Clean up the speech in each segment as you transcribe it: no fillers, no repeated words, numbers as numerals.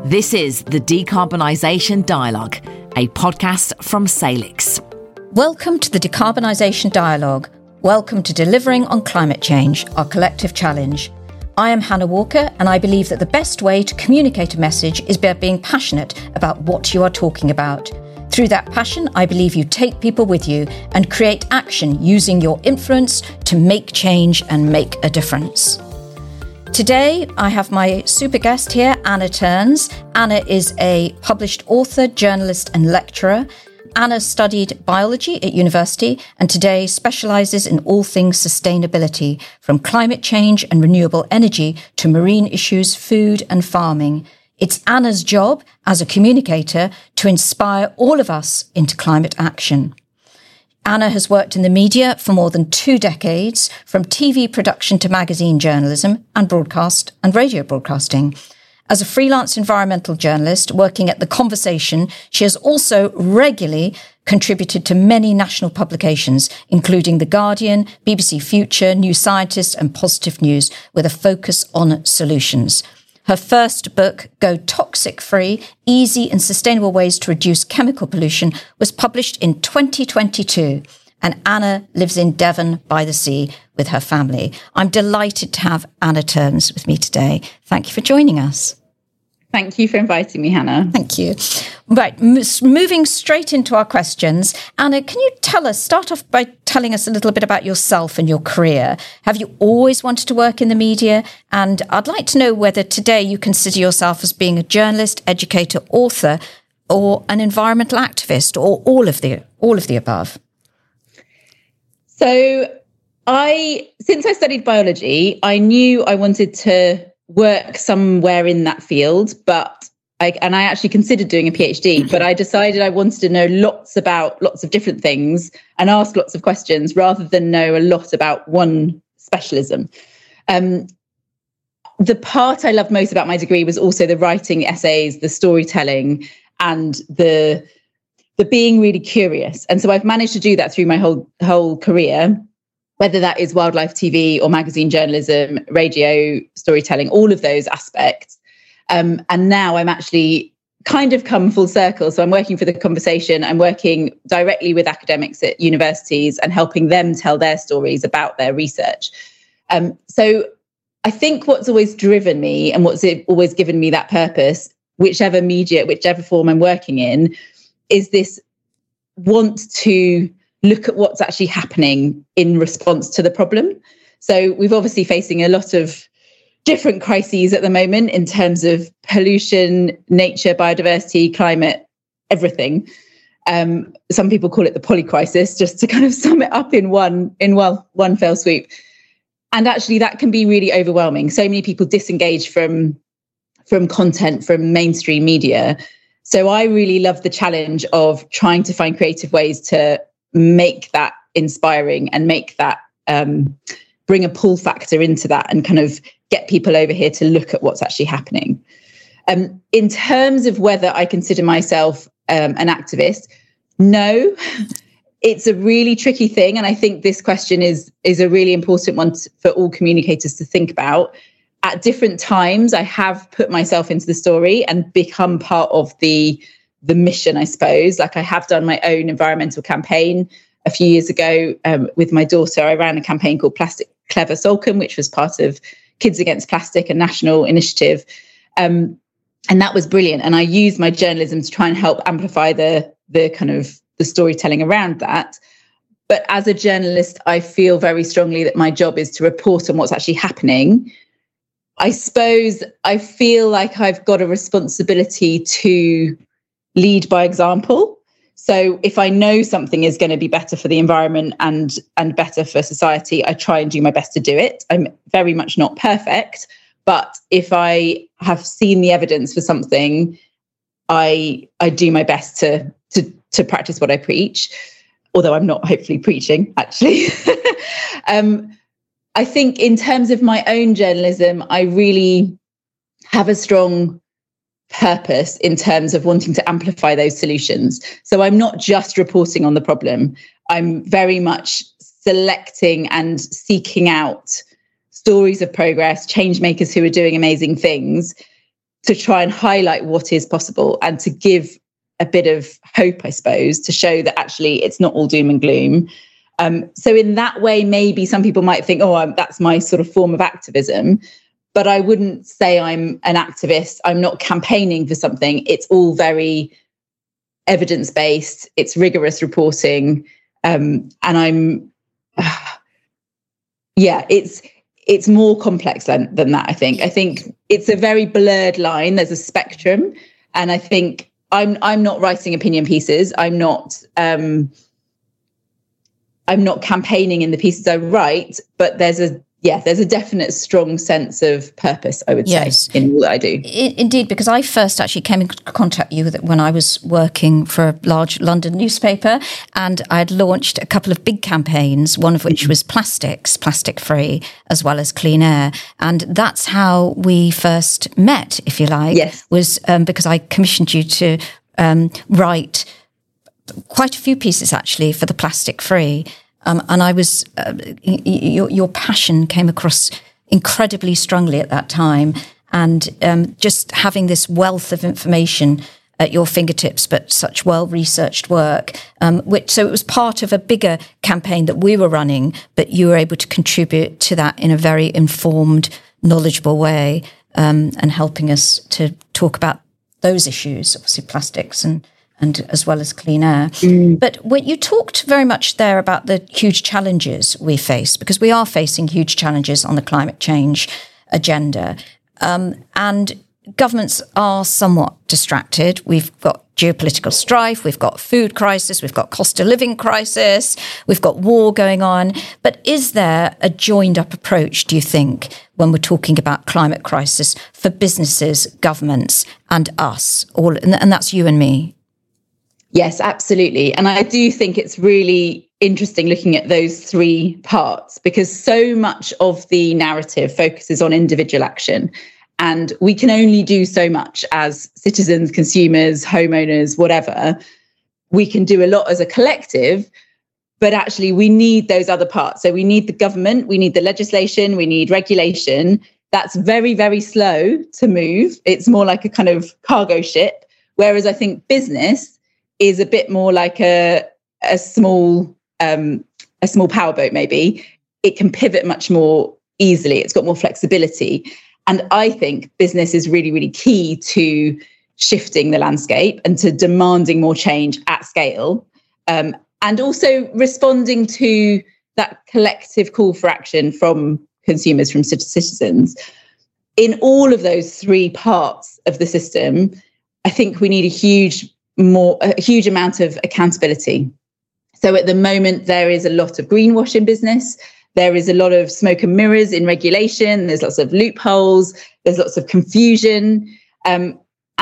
This is the Decarbonisation Dialogue, a podcast from Salix. Welcome to the Decarbonisation Dialogue. Welcome to delivering on climate change, our collective challenge. I am Hannah Walker, and I believe that the best way to communicate a message is by being passionate about what you are talking about. Through that passion, I believe you take people with you and create action using your influence to make change and make a difference. Today, I have my super guest here, Anna Turns. Anna is a published author, journalist and lecturer. Anna studied biology at university and today specialises in all things sustainability, from climate change and renewable energy to marine issues, food and farming. It's Anna's job as a communicator to inspire all of us into climate action. Anna has worked in the media for more than 2 decades, from TV production to magazine journalism and broadcast and radio broadcasting. As a freelance environmental journalist working at The Conversation, she has also regularly contributed to many national publications, including The Guardian, BBC Future, New Scientist and Positive News, with a focus on solutions. Her first book, Go Toxic Free, Easy and Sustainable Ways to Reduce Chemical Pollution, was published in 2022. And Anna lives in Devon by the sea with her family. I'm delighted to have Anna Turns with me today. Thank you for joining us. Thank you for inviting me, Hannah. Thank you. Right, moving straight into our questions. Anna, can you start off by telling us a little bit about yourself and your career? Have you always wanted to work in the media? And I'd like to know whether today you consider yourself as being a journalist, educator, author, or an environmental activist, or all of the above. So since I studied biology, I knew I wanted to work somewhere in that field, but I actually considered doing a PhD, but I decided I wanted to know lots about lots of different things and ask lots of questions rather than know a lot about one specialism. The part I loved most about my degree was also the writing essays, the storytelling, and the being really curious. And so I've managed to do that through my whole career, whether that is wildlife TV or magazine journalism, radio, storytelling, all of those aspects. And now I'm actually kind of come full circle. So I'm working for The Conversation. I'm working directly with academics at universities and helping them tell their stories about their research. So I think what's always driven me and what's always given me that purpose, whichever media, whichever form I'm working in, is this want to look at what's actually happening in response to the problem. So we've obviously facing a lot of different crises at the moment in terms of pollution, nature, biodiversity, climate, everything. Some people call it the polycrisis, just to kind of sum it up in one fell swoop. And actually that can be really overwhelming. So many people disengage from content, from mainstream media. So I really love the challenge of trying to find creative ways to make that inspiring and make that bring a pull factor into that and kind of get people over here to look at what's actually happening. In terms of whether I consider myself an activist, no, it's a really tricky thing. And I think this question is a really important one for all communicators to think about. At different times, I have put myself into the story and become part of the mission, I suppose. Like I have done my own environmental campaign a few years ago with my daughter. I ran a campaign called Plastic Clever Salcombe, which was part of Kids Against Plastic, a national initiative. And that was brilliant. And I used my journalism to try and help amplify the kind of the storytelling around that. But as a journalist, I feel very strongly that my job is to report on what's actually happening. I suppose I feel like I've got a responsibility to lead by example. So if I know something is going to be better for the environment and better for society, I try and do my best to do it. I'm very much not perfect, but if I have seen the evidence for something, I do my best to practice what I preach, although I'm not hopefully preaching, actually. I think in terms of my own journalism, I really have a strong purpose in terms of wanting to amplify those solutions. So I'm not just reporting on the problem. I'm very much selecting and seeking out stories of progress, change makers who are doing amazing things, to try and highlight what is possible and to give a bit of hope, I suppose, to show that actually it's not all doom and gloom. So in that way, maybe some people might think, that's my sort of form of activism. But I wouldn't say I'm an activist. I'm not campaigning for something. It's all very evidence-based. It's rigorous reporting. And it's more complex than that, I think. I think it's a very blurred line. There's a spectrum. And I think I'm not writing opinion pieces. I'm not campaigning in the pieces I write, but there's a definite strong sense of purpose, I would say, in all that I do. Indeed, because I first actually came in contact with you when I was working for a large London newspaper, and I had launched a couple of big campaigns, one of which was plastic free, as well as clean air. And that's how we first met, if you like, was because I commissioned you to write quite a few pieces, actually, for the plastic free. And I was, your passion came across incredibly strongly at that time. And just having this wealth of information at your fingertips, but such well-researched work, so it was part of a bigger campaign that we were running, but you were able to contribute to that in a very informed, knowledgeable way, and helping us to talk about those issues, obviously plastics and as well as clean air. But when you talked very much there about the huge challenges we face, because we are facing huge challenges on the climate change agenda, and governments are somewhat distracted. We've got geopolitical strife, we've got food crisis, we've got cost of living crisis, we've got war going on. But is there a joined up approach, do you think, when we're talking about climate crisis for businesses, governments and us, all, and that's you and me? Yes, absolutely. And I do think it's really interesting looking at those three parts, because so much of the narrative focuses on individual action. And we can only do so much as citizens, consumers, homeowners, whatever. We can do a lot as a collective, but actually we need those other parts. So we need the government, we need the legislation, we need regulation. That's very, very slow to move. It's more like a kind of cargo ship. Whereas I think business is a bit more like a small powerboat, maybe. It can pivot much more easily. It's got more flexibility. And I think business is really, really key to shifting the landscape and to demanding more change at scale. And also responding to that collective call for action from consumers, from citizens. In all of those three parts of the system, I think we need a huge amount of accountability. So at the moment, there is a lot of greenwash in business. There is a lot of smoke and mirrors in regulation. There's lots of loopholes. There's lots of confusion. And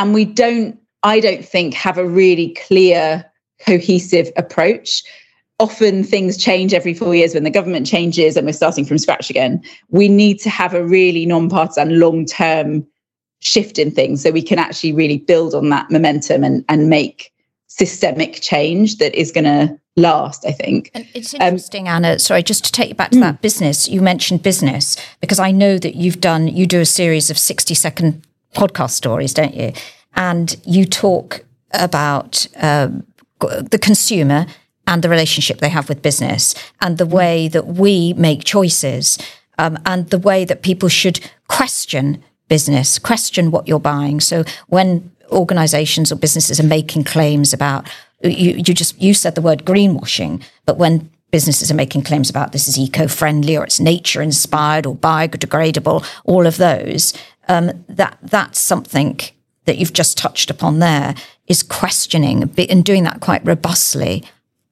I don't think, have a really clear, cohesive approach. Often things change every 4 years when the government changes and we're starting from scratch again. We need to have a really non-partisan, long-term shift in things so we can actually really build on that momentum and make systemic change that is going to last, I think. And it's interesting, Anna, sorry, just to take you back to that business, you mentioned business, because I know that you do a series of 60-second podcast stories, don't you? And you talk about the consumer and the relationship they have with business and the way that we make choices, and the way that people should question business, question what you're buying. So when organizations or businesses are making claims about, you said the word greenwashing, but when businesses are making claims about this is eco-friendly or it's nature inspired or biodegradable, all of those, that's something that you've just touched upon there, is questioning and doing that quite robustly.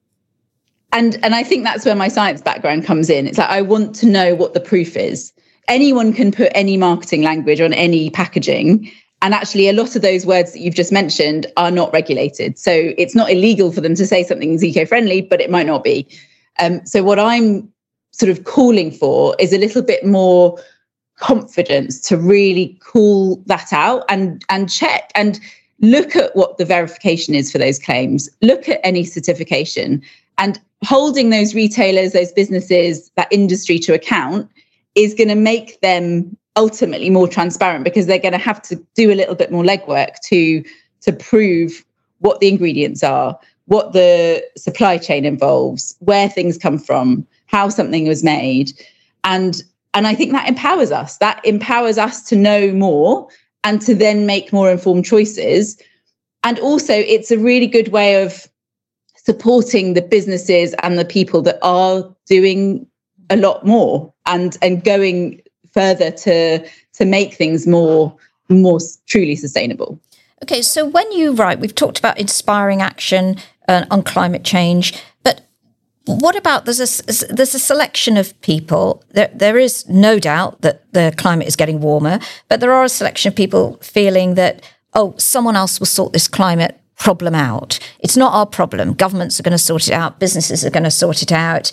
And I think that's where my science background comes in. It's like, I want to know what the proof is. Anyone can put any marketing language on any packaging. And actually, a lot of those words that you've just mentioned are not regulated. So it's not illegal for them to say something is eco-friendly, but it might not be. So what I'm sort of calling for is a little bit more confidence to really call that out and check and look at what the verification is for those claims. Look at any certification, and holding those retailers, those businesses, that industry to account is going to make them ultimately more transparent, because they're going to have to do a little bit more legwork to prove what the ingredients are, what the supply chain involves, where things come from, how something was made. And I think that empowers us. That empowers us to know more and to then make more informed choices. And also, it's a really good way of supporting the businesses and the people that are doing a lot more and going further to make things more truly sustainable. Okay, so when you write, we've talked about inspiring action on climate change, but what about there's a selection of people. There is no doubt that the climate is getting warmer, but there are a selection of people feeling that, someone else will sort this climate problem out. It's not our problem. Governments are going to sort it out. Businesses are going to sort it out.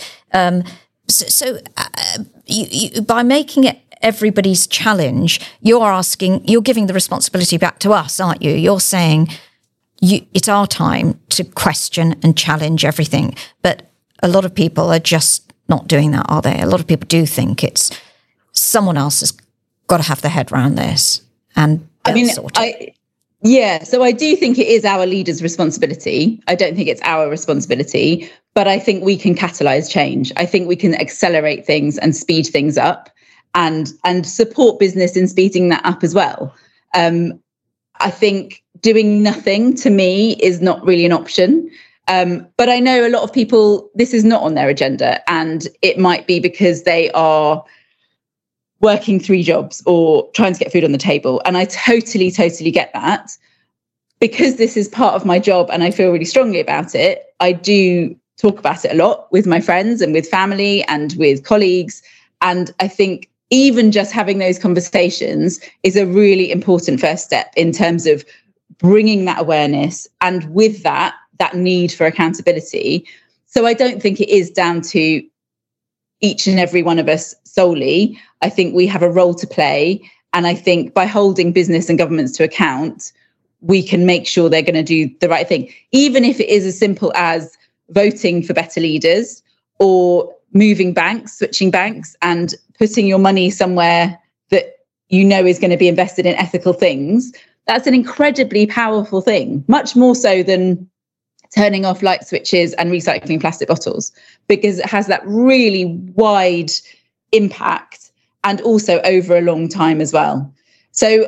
So you, by making it everybody's challenge, you're giving the responsibility back to us, aren't you? You're saying it's our time to question and challenge everything. But a lot of people are just not doing that, are they? A lot of people do think it's someone else has got to have their head around this, and sort it. So I do think it is our leaders' responsibility. I don't think it's our responsibility, but I think we can catalyse change. I think we can accelerate things and speed things up and support business in speeding that up as well. I think doing nothing, to me, is not really an option. But I know a lot of people, this is not on their agenda, and it might be because they are working 3 jobs or trying to get food on the table. And I totally get that. Because this is part of my job and I feel really strongly about it, I do talk about it a lot with my friends and with family and with colleagues. And I think even just having those conversations is a really important first step in terms of bringing that awareness, and with that need for accountability. So I don't think it is down to each and every one of us solely. I think we have a role to play. And I think by holding business and governments to account, we can make sure they're going to do the right thing, even if it is as simple as voting for better leaders or moving banks, switching banks, and putting your money somewhere that you know is going to be invested in ethical things. That's an incredibly powerful thing, much more so than turning off light switches and recycling plastic bottles, because it has that really wide impact and also over a long time as well. So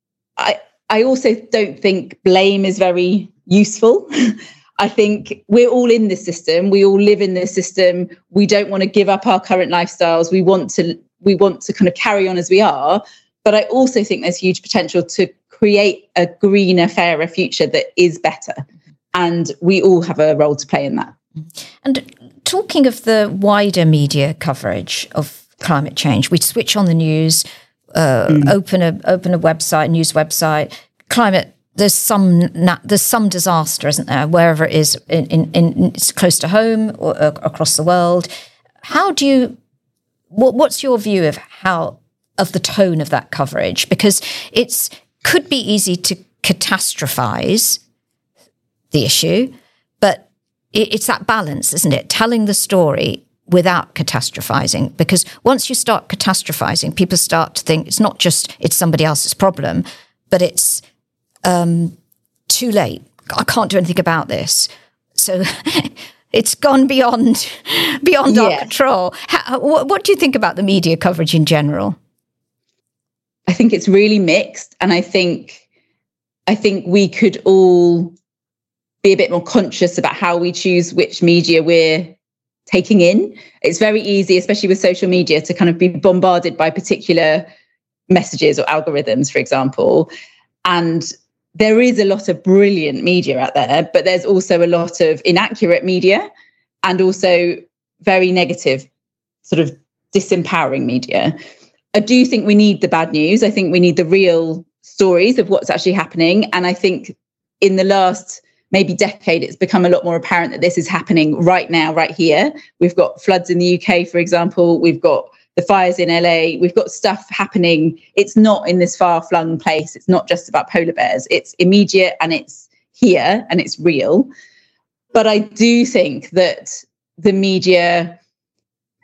I also don't think blame is very useful. I think we're all in this system. We all live in this system. We don't want to give up our current lifestyles. We want to kind of carry on as we are. But I also think there's huge potential to create a greener, fairer future that is better. And we all have a role to play in that. And talking of the wider media coverage of climate change, we switch on the news, open a website, news website, climate. There's some disaster, isn't there? Wherever it is, it's close to home or across the world. What's your view of the tone of that coverage? Because it could be easy to catastrophize the issue, but it's that balance, isn't it? Telling the story without catastrophizing, because once you start catastrophizing, people start to think it's not just it's somebody else's problem, but it's too late. I can't do anything about this. So it's gone beyond our control. What do you think about the media coverage in general? I think it's really mixed, and I think we could all be a bit more conscious about how we choose which media we're taking in. It's very easy, especially with social media, to kind of be bombarded by particular messages or algorithms, for example. And there is a lot of brilliant media out there, but there's also a lot of inaccurate media and also very negative, sort of disempowering media. I do think we need the bad news. I think we need the real stories of what's actually happening. And I think in the last maybe decade, it's become a lot more apparent that this is happening right now, right here. We've got floods in the UK, for example. We've got the fires in LA. We've got stuff happening. It's not in this far-flung place. It's not just about polar bears. It's immediate and it's here and it's real. But I do think that the media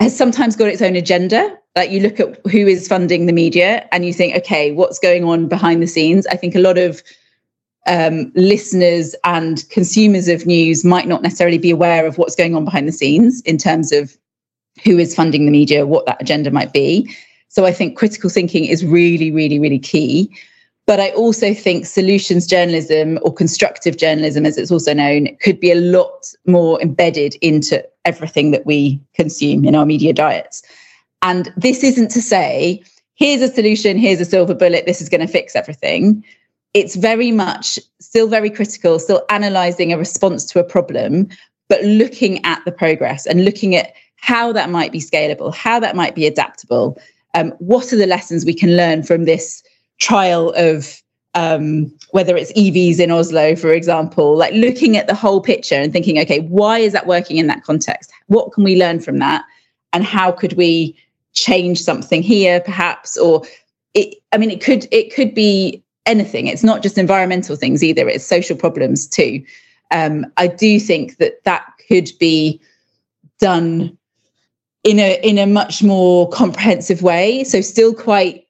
has sometimes got its own agenda. Like, you look at who is funding the media and you think, okay, what's going on behind the scenes? I think a lot of listeners and consumers of news might not necessarily be aware of what's going on behind the scenes in terms of who is funding the media, what that agenda might be. So I think critical thinking is really, really, really key. But I also think solutions journalism, or constructive journalism, as it's also known, could be a lot more embedded into everything that we consume in our media diets. And this isn't to say, here's a solution, here's a silver bullet, this is going to fix everything. It's very much still very critical, still analysing a response to a problem, but looking at the progress and looking at how that might be scalable, how that might be adaptable. What are the lessons we can learn from this trial of whether it's EVs in Oslo, for example, like looking at the whole picture and thinking, okay, why is that working in that context? What can we learn from that? And how could we change something here, perhaps? Or it could be anything. It's not just environmental things either. It's social problems too. I do think that could be done in a much more comprehensive way. So still quite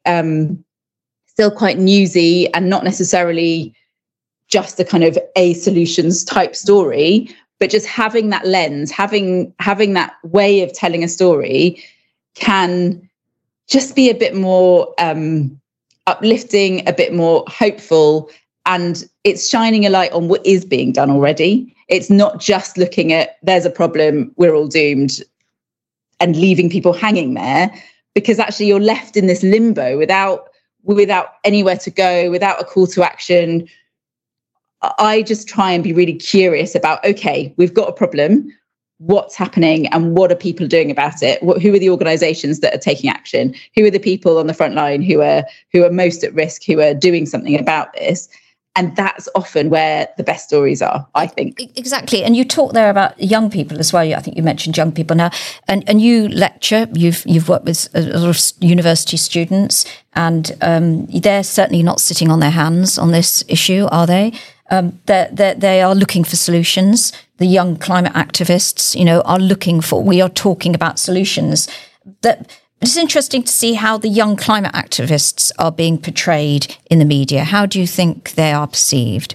newsy and not necessarily just a kind of a solutions type story, but just having that lens, having that way of telling a story can just be a bit more uplifting, a bit more hopeful, and it's shining a light on what is being done already. It's not just looking at there's a problem, we're all doomed, and leaving people hanging there, because actually you're left in this limbo without anywhere to go, without a call to action. I just try and be really curious about, okay, we've got a problem, what's happening and what are people doing about it? Who are the organizations that are taking action? Who are the people on the front line who are most at risk, who are doing something about this? And that's often where the best stories are, I think. Exactly. And you talk there about young people as well. I think you mentioned young people now. And you lecture, you've worked with a lot of university students, and they're certainly not sitting on their hands on this issue, are they? They are looking for solutions. The young climate activists, are looking for, we are talking about solutions. It's interesting to see how the young climate activists are being portrayed in the media. How do you think they are perceived?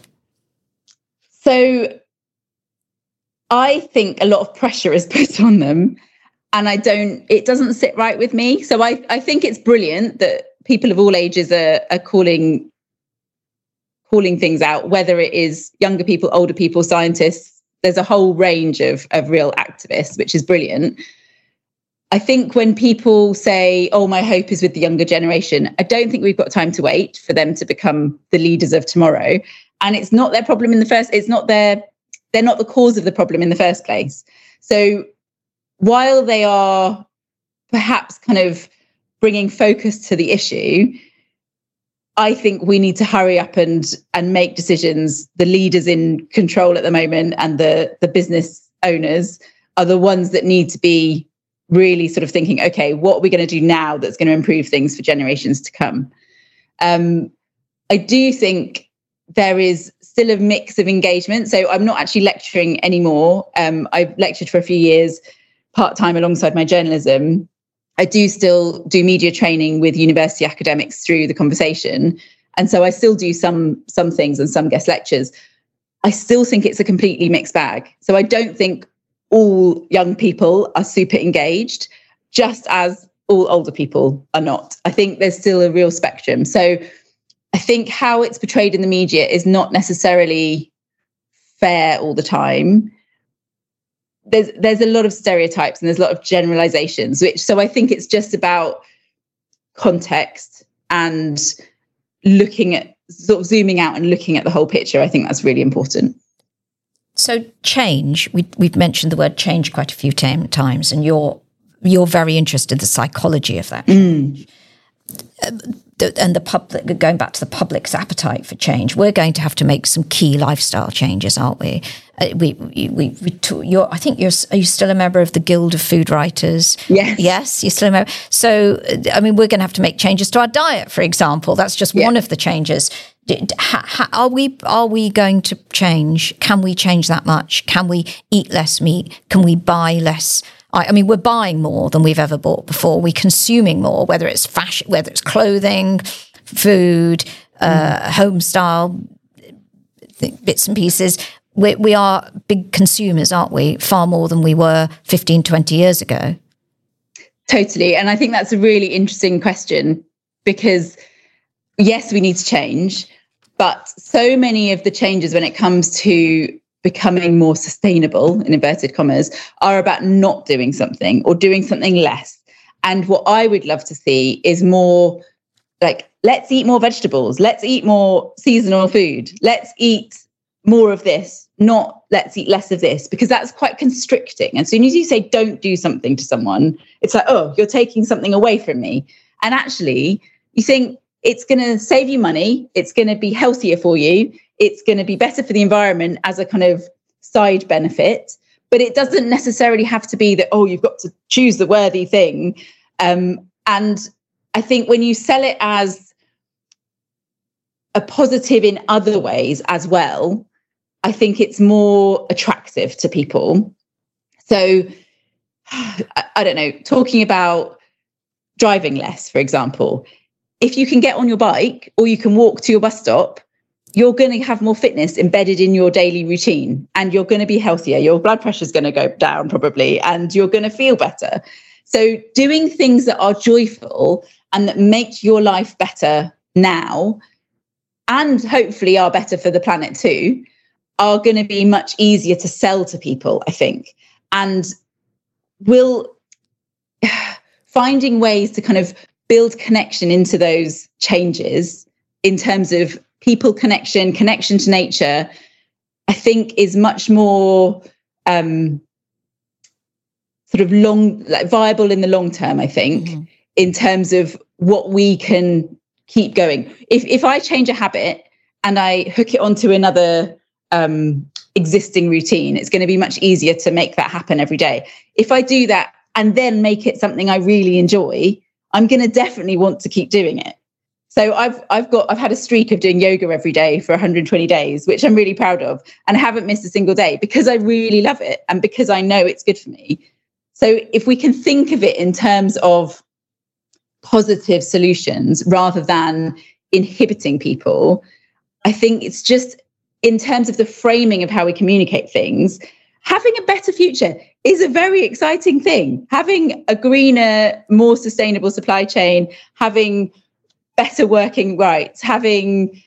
So I think a lot of pressure is put on them, and it doesn't sit right with me. So I think it's brilliant that people of all ages are calling things out, whether it is younger people, older people, scientists. There's a whole range of real activists, which is brilliant. I think when people say, oh, my hope is with the younger generation, I don't think we've got time to wait for them to become the leaders of tomorrow. And it's not their problem they're not the cause of the problem in the first place. So while they are perhaps kind of bringing focus to the issue, I think we need to hurry up and make decisions. The leaders in control at the moment and the business owners are the ones that need to be really sort of thinking, okay, what are we going to do now that's going to improve things for generations to come? I do think there is still a mix of engagement. So I'm not actually lecturing anymore. I've lectured for a few years part-time alongside my journalism. I do still do media training with university academics through The Conversation. And so I still do some things and some guest lectures. I still think it's a completely mixed bag. So I don't think all young people are super engaged, just as all older people are not. I think there's still a real spectrum. So I think how it's portrayed in the media is not necessarily fair all the time. There's a lot of stereotypes and there's a lot of generalizations, so I think it's just about context and looking at, sort of zooming out and looking at the whole picture. I think that's really important. So change, we've mentioned the word change quite a few times, and you're very interested in the psychology of that change. And the public, going back to the public's appetite for change, we're going to have to make some key lifestyle changes, aren't we? I think are you still a member of the Guild of Food Writers? Yes, you're still a member. So, I mean, we're going to have to make changes to our diet, for example. That's just one of the changes. Are we going to change? Can we change that much? Can we eat less meat? Can we buy less I mean, we're buying more than we've ever bought before. We're consuming more, whether it's fashion, whether it's clothing, food, home style, bits and pieces. We are big consumers, aren't we? Far more than we were 15, 20 years ago. Totally. And I think that's a really interesting question, because yes, we need to change, but so many of the changes when it comes to becoming more sustainable, in inverted commas, are about not doing something or doing something less. And what I would love to see is more like, let's eat more vegetables, let's eat more seasonal food, let's eat more of this, not let's eat less of this, because that's quite constricting. And as soon as you say don't do something to someone, it's like, oh, you're taking something away from me. And actually, you think it's going to save you money, it's going to be healthier for you, it's going to be better for the environment as a kind of side benefit. But it doesn't necessarily have to be that, oh, you've got to choose the worthy thing. And I think when you sell it as a positive in other ways as well, I think it's more attractive to people. So, I don't know, talking about driving less, for example, if you can get on your bike or you can walk to your bus stop, you're going to have more fitness embedded in your daily routine, and you're going to be healthier. Your blood pressure is going to go down probably, and you're going to feel better. So doing things that are joyful and that make your life better now, and hopefully are better for the planet too, are going to be much easier to sell to people, I think. And finding ways to kind of build connection into those changes in terms of people connection to nature, I think is much more sort of viable in the long term, I think, in terms of what we can keep going. If I change a habit and I hook it onto another existing routine, it's going to be much easier to make that happen every day. If I do that and then make it something I really enjoy, I'm going to definitely want to keep doing it. So I've had a streak of doing yoga every day for 120 days, which I'm really proud of, and I haven't missed a single day because I really love it and because I know it's good for me. So if we can think of it in terms of positive solutions rather than inhibiting people, I think it's just in terms of the framing of how we communicate things, having a better future is a very exciting thing. Having a greener, more sustainable supply chain, having better working rights, having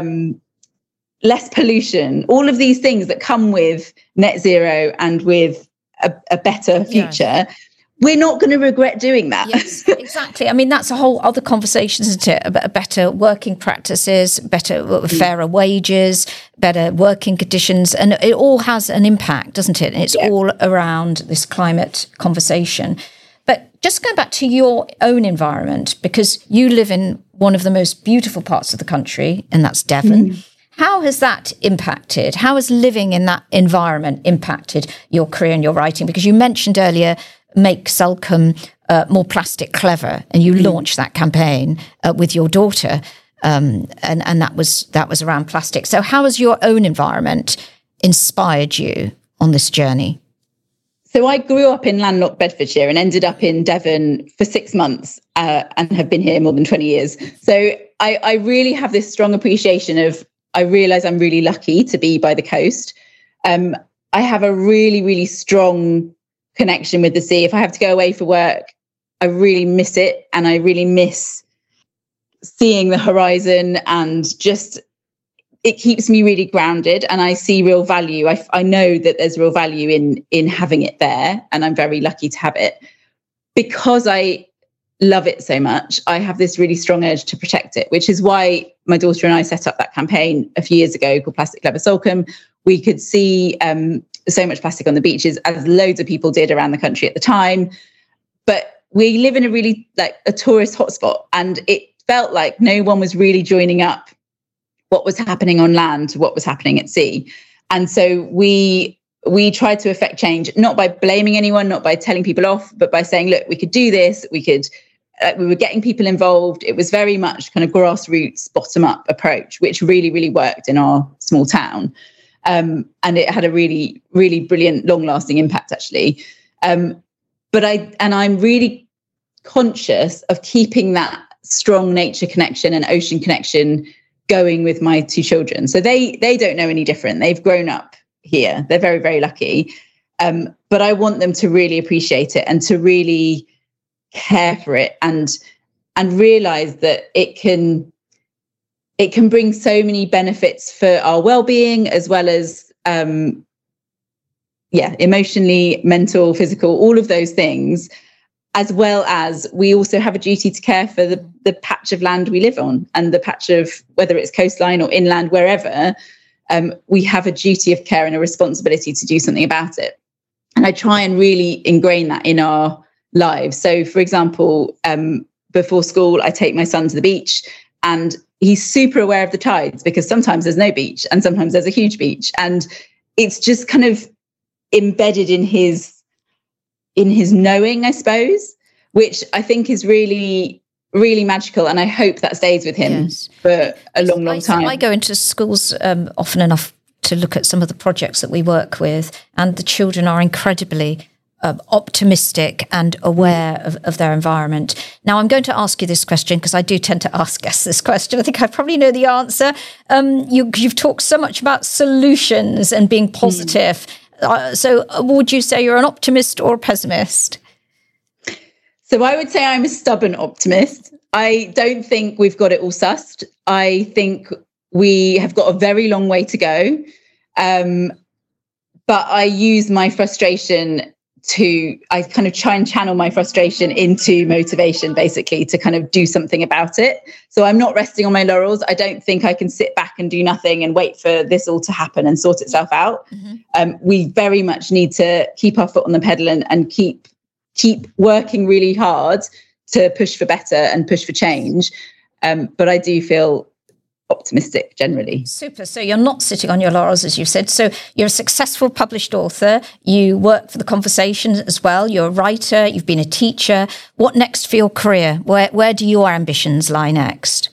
less pollution, all of these things that come with net zero and with a better future, we're not going to regret doing that. Yes, exactly. I mean, that's a whole other conversation, isn't it? About better working practices, better, fairer wages, better working conditions. And it all has an impact, doesn't it? And it's all around this climate conversation. But just going back to your own environment, because you live in one of the most beautiful parts of the country, and that's Devon. How has that impacted? How has living in that environment impacted your career and your writing? Because you mentioned earlier, Make Salcombe More Plastic Clever, and you launched that campaign with your daughter, and that was around plastic. So how has your own environment inspired you on this journey? So I grew up in landlocked Bedfordshire and ended up in Devon for 6 months and have been here more than 20 years. So I really have this strong appreciation of, I realise I'm really lucky to be by the coast. I have a really, really strong connection with the sea. If I have to go away for work, I really miss it, and I really miss seeing the horizon, and just it keeps me really grounded, and I see real value. I know that there's real value in having it there, and I'm very lucky to have it. Because I love it so much, I have this really strong urge to protect it, which is why my daughter and I set up that campaign a few years ago called Plastic Clever Salcombe. We could see so much plastic on the beaches, as loads of people did around the country at the time. But we live in a really a tourist hotspot, and it felt like no one was really joining up what was happening on land to what was happening at sea. And so we tried to affect change, not by blaming anyone, not by telling people off, but by saying, look, we could do this. We were getting people involved. It was very much kind of grassroots, bottom up approach, which really, really worked in our small town. And it had a really, really brilliant, long lasting impact, actually. I'm really conscious of keeping that strong nature connection and ocean connection going with my two children. So they don't know any different. They've grown up here. They're very, very lucky. But I want them to really appreciate it and to really care for it and realize that it can bring so many benefits for our well-being, as well as emotionally, mental, physical, all of those things, as well as we also have a duty to care for the patch of land we live on, and the patch of, whether it's coastline or inland, wherever, we have a duty of care and a responsibility to do something about it. And I try and really ingrain that in our lives. So, for example, before school, I take my son to the beach, and he's super aware of the tides, because sometimes there's no beach and sometimes there's a huge beach. And it's just kind of embedded in his knowing, I suppose, which I think is really, really magical. And I hope that stays with him for a long, long time. I go into schools often enough to look at some of the projects that we work with, and the children are incredibly optimistic and aware of their environment. Now, I'm going to ask you this question because I do tend to ask guests this question. I think I probably know the answer. You've talked so much about solutions and being positive. So would you say you're an optimist or a pessimist? So I would say I'm a stubborn optimist. I don't think we've got it all sussed. I think we have got a very long way to go. But I use my frustration I kind of try and channel my frustration into motivation, basically, to kind of do something about it. So I'm not resting on my laurels. I don't think I can sit back and do nothing and wait for this all to happen and sort itself out. Mm-hmm. We very much need to keep our foot on the pedal and keep working really hard to push for better and push for change. But I do feel optimistic generally. Super. So you're not sitting on your laurels, as you said. So you're a successful published author. You work for The Conversation as well. You're a writer. You've been a teacher. What next for your career? Where do your ambitions lie next?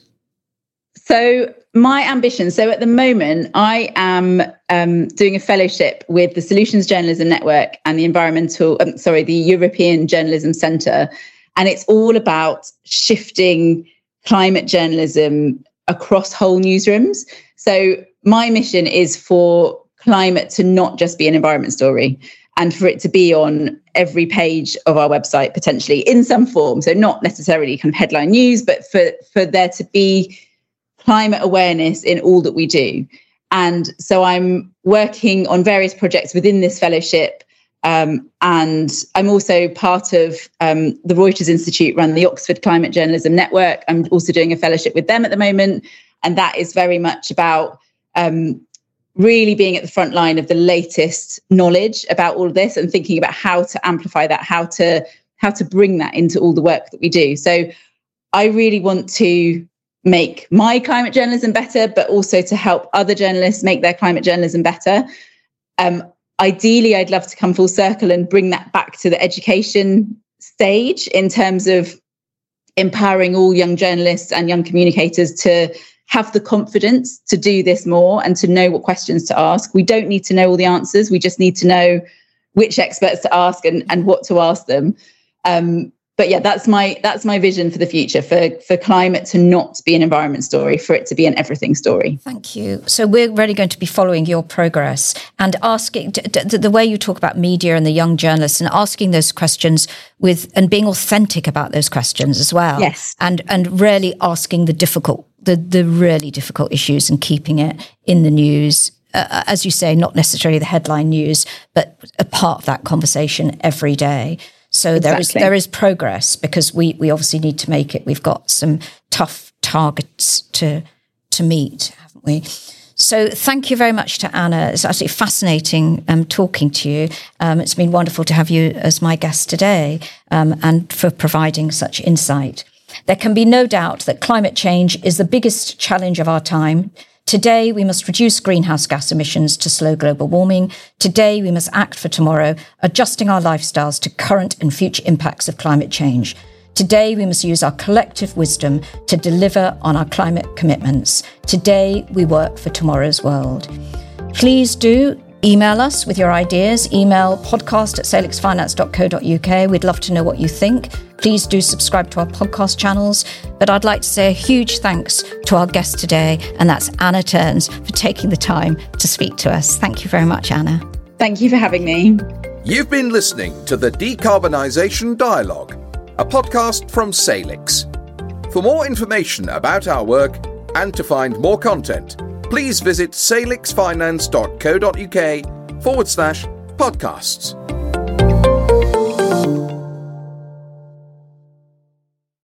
So my ambition. So at the moment, I am doing a fellowship with the Solutions Journalism Network and the European Journalism Centre. And it's all about shifting climate journalism across whole newsrooms. So my mission is for climate to not just be an environment story, and for it to be on every page of our website, potentially in some form. So not necessarily kind of headline news, but for there to be climate awareness in all that we do. And so I'm working on various projects within this fellowship. And I'm also part of the Reuters Institute run the Oxford Climate Journalism Network. I'm also doing a fellowship with them at the moment. And that is very much about really being at the front line of the latest knowledge about all of this, and thinking about how to amplify that, how to bring that into all the work that we do. So I really want to make my climate journalism better, but also to help other journalists make their climate journalism better. Ideally, I'd love to come full circle and bring that back to the education stage, in terms of empowering all young journalists and young communicators to have the confidence to do this more and to know what questions to ask. We don't need to know all the answers. We just need to know which experts to ask and what to ask them. But yeah, that's my vision for the future, for climate to not be an environment story, for it to be an everything story. Thank you. So we're really going to be following your progress and asking the way you talk about media and the young journalists, and asking those questions and being authentic about those questions as well. Yes. And really asking the really difficult issues and keeping it in the news. As you say, not necessarily the headline news, but a part of that conversation every day. So exactly. there is progress, because we obviously need to make it. We've got some tough targets to meet, haven't we? So thank you very much to Anna. It's absolutely fascinating talking to you. It's been wonderful to have you as my guest today, and for providing such insight. There can be no doubt that climate change is the biggest challenge of our time. Today, we must reduce greenhouse gas emissions to slow global warming. Today, we must act for tomorrow, adjusting our lifestyles to current and future impacts of climate change. Today, we must use our collective wisdom to deliver on our climate commitments. Today, we work for tomorrow's world. Please do Email us with your ideas. Email podcast@salixfinance.co.uk. We'd love to know what you think. Please do subscribe to our podcast channels. But I'd like to say a huge thanks to our guest today, and that's Anna Turns, for taking the time to speak to us. Thank you very much, Anna. Thank you for having me. You've been listening to the Decarbonisation Dialogue, a podcast from Salix. For more information about our work and to find more content, please visit salixfinance.co.uk/podcasts.